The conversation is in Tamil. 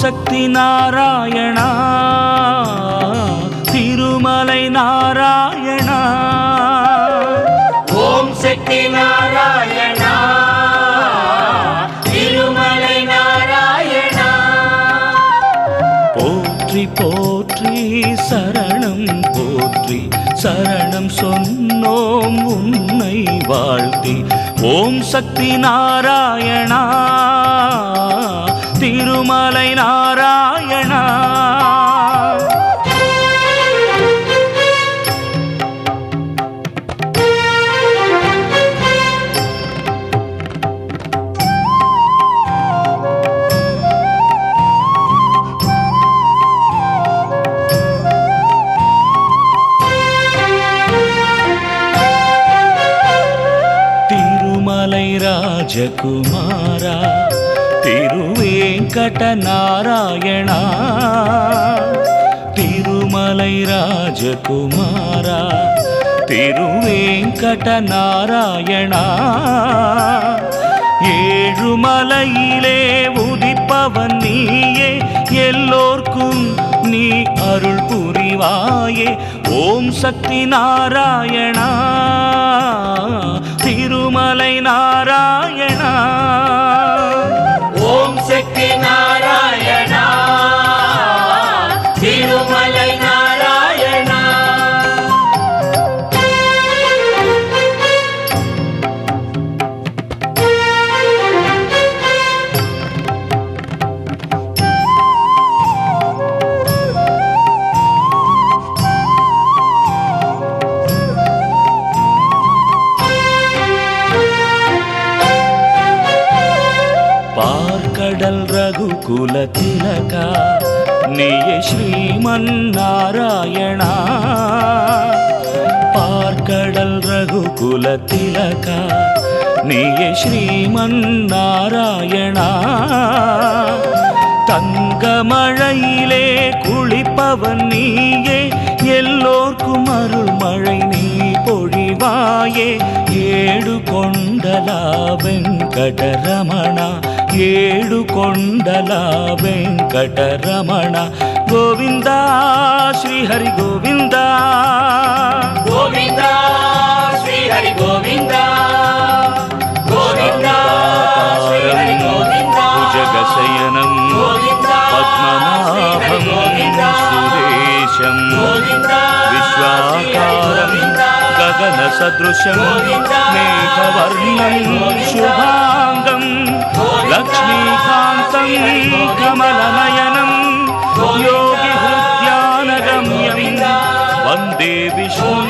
சக்தி நாராயணா திருமலை நாராயணா. ஓம் சக்தி நாராயணா திருமலை நாராயணா. போற்றி போற்றி சரணம் போற்றி சரணம் சொன்னோம் உன்னை வாழ்த்தி. ஓம் சக்தி நாராயணா திருமலை நாராயணா. திருமலை ராஜகுமாரா திருவேங்கட நாராயணா. திருமலை ராஜகுமாரா திருவேங்கட நாராயணா. ஏழுமலையிலே உதிப்பவன் நீயே எல்லோர்க்கும் நீ அருள் புரிவாயே. ஓம் சக்தி நாராயணா திருமலை நாராயணா. ஓம் சக்தி நாராயணா திருமலை நாராயணா. பார்க்கடல் ரகுகுல திலகா நீயே ஸ்ரீமன் நாராயணா. பார்க்கடல் ரகுகுல திலகா நீயே ஸ்ரீமன் நாராயணா. தங்கமழையிலே குளிப்பவன் நீயே எல்லோர்க்கும் அருள் மழை நீ பொழிவாயே. ஏடு கொண்டலா வெங்கடரமணா ஏடு கொண்டலா வெங்கடரமணா. கோவிந்தா ஸ்ரீ ஹரி கோவிந்தா கோவிந்தா ஸ்ரீ ஹரி கோவிந்தா கோவிந்தா ஸ்ரீ ஹரி கோவிந்தா. புஜகசயனம் பத்மநாபம் சுரேஷம் விஸ்வாகாரம் गगन सदृशं मेघवर्णं शुभांगं लक्ष्मीकान्तं कमलनयनं योगिहृद्यानगम्यं वन्दे विष्णु